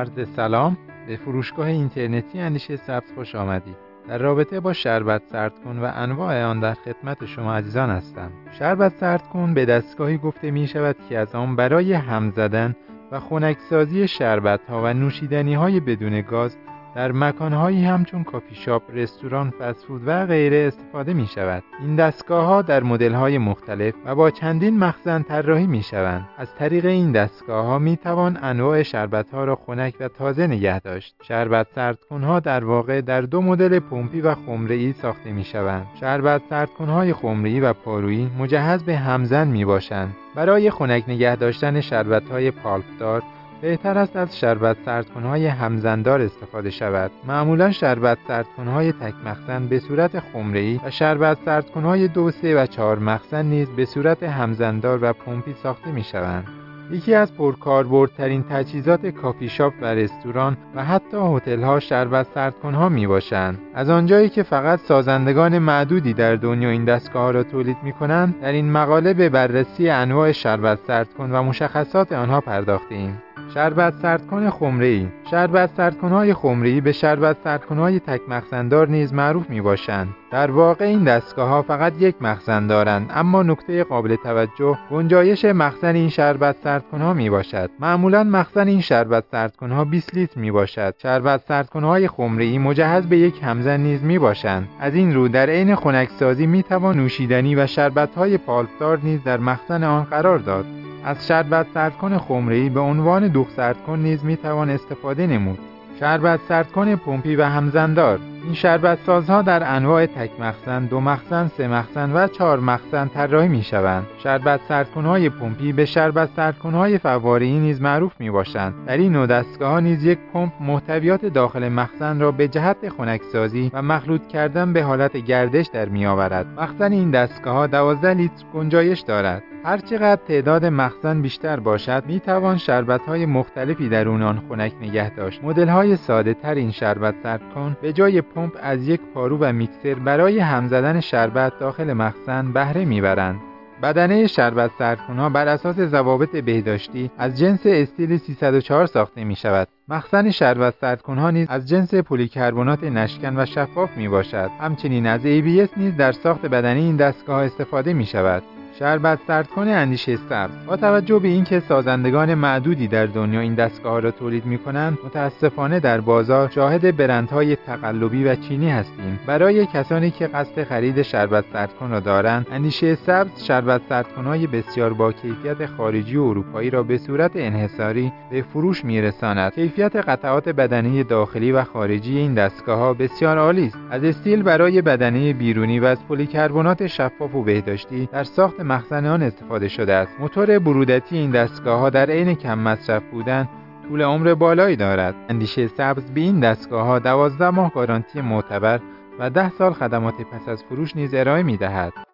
عرض سلام. به فروشگاه اینترنتی اندیشه سبز خوش آمدید. در رابطه با شربت سردکن و انواع آن در خدمت شما عزیزان هستم. شربت سردکن به دستگاهی گفته می شود که از آن برای هم زدن و خنکسازی شربت‌ها و نوشیدنی‌های بدون گاز در مکان‌هایی همچون کافی شاپ، رستوران، فست فود و غیره استفاده می شود. این دستگاه‌ها در مدل‌های مختلف و با چندین مخزن طراحی می شوند. از طریق این دستگاه‌ها می توان انواع شربت‌ها را خنک و تازه نگه داشت. شربت سردکن‌ها در واقع در دو مدل پمپی و خمره‌ای ساخته می شوند. شربت سردکن‌های خمره‌ای و پارویی مجهز به همزن می باشند. برای خنک نگه داشتن شربت‌های پالپدار بهتر است از شربت سردکن‌های همزندار استفاده شود. معمولاً شربت سردکن‌های تک مخزن به صورت خمره‌ای و شربت سردکن‌های 2، 3 و 4 مخزن نیز به صورت همزندار و پمپی ساخته می‌شوند. یکی از پرکاربردترین تجهیزات کافی شاپ و رستوران و حتی هتل‌ها شربت سردکن‌ها میباشند. از آنجایی که فقط سازندگان معدودی در دنیا این دستگاه‌ها را تولید می‌کنند، در این مقاله به بررسی انواع شربت سردکن و مشخصات آنها پرداخته‌ایم. شربت سردکن خمره‌ای. شربت سردکن‌های خمره‌ای به شربت سردکن‌های تک مخزندار نیز معروف میباشند. در واقع این دستگاه‌ها فقط یک مخزن دارند، اما نکته قابل توجه گنجایش مخزن این شربت سردکن‌ها میباشد. معمولاً مخزن این شربت سردکن‌ها 20 لیتر میباشد. شربت سردکن‌های خمره‌ای مجهز به یک همزن نیز میباشند. از این رو در عین خنکسازی میتوان نوشیدنی و شربت‌های پالپدار نیز در مخزن آن قرار داد. از شربت سردکن خمره‌ای به عنوان دوغ سردکن نیز میتوان استفاده نمود. شربت سردکن پمپی و همزندار. این شربت سازها در انواع تک مخزن، 2 مخزن، 3 مخزن و 4 مخزن طراحی میشوند. شربت سردکن‌های پمپی به شربت سردکن‌های فواره‌ای نیز معروف میباشند. در این نوع دستگاه‌ها نیز یک پمپ محتویات داخل مخزن را به جهت خنکسازی و مخلوط کردن به حالت گردش در میآورد. مخزن این دستگاه‌ها 12 لیتر گنجایش دارد. هرچقدر تعداد مخزن بیشتر باشد، می توان شربت‌های مختلفی درون آن خنک نگه داشت. مدل‌های ساده‌تر این شربت سردکن به جای پمپ از یک پارو و میکسر برای هم زدن شربت داخل مخزن بهره می‌برند. بدنه شربت سردکن‌ها بر اساس ضوابط بهداشتی از جنس استیل 304 ساخته می‌شود. مخزن شربت سردکن‌ها نیز از جنس پلی‌کربنات نشکن و شفاف میباشد. همچنین از ABS نیز در ساخت بدنه این دستگاه استفاده می‌شود. شربت سردکن اندیشه سبز. با توجه به اینکه سازندگان معدودی در دنیا این دستگاه‌ها را تولید می‌کنند، متأسفانه در بازار شاهد برندهای تقلبی و چینی هستیم. برای کسانی که قصد خرید شربت سردکن را دارند، اندیشه سبز شربت سردکن‌های بسیار با کیفیت خارجی و اروپایی را به صورت انحصاری به فروش می‌رساند. کیفیت قطعات بدنه داخلی و خارجی این دستگاه‌ها بسیار عالی است. از استیل برای بدنه بیرونی و از پلی‌کربنات شفاف و بهداشتی در ساخت مخزن آن استفاده شده است. موتور برودتی این دستگاه‌ها در عین کم مصرف بودن طول عمر بالایی دارد. اندیشه سبز به این دستگاه‌ها 12 ماه گارانتی معتبر و 10 سال خدمات پس از فروش نیز ارائه می‌دهد.